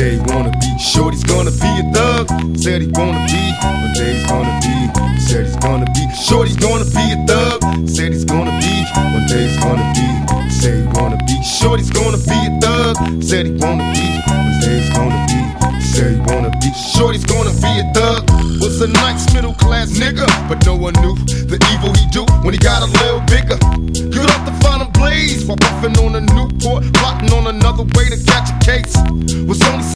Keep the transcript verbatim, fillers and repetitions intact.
Say he wanna be. Shorty's gonna be a thug. Said he wanna be. One day he's gonna be. Said he's gonna be. Shorty's gonna be a thug. Said he's gonna be. One day he's gonna be. Say he wanna be. Shorty's gonna be a thug. Said he wanna be. One day he's gonna be. Say he wanna be. Shorty's gonna be a thug. Was a nice middle class nigga, but no one knew the evil he do when he got a little bigger. Good off the final blaze while puffing on a Newport, plotting on another way to catch a case. Was only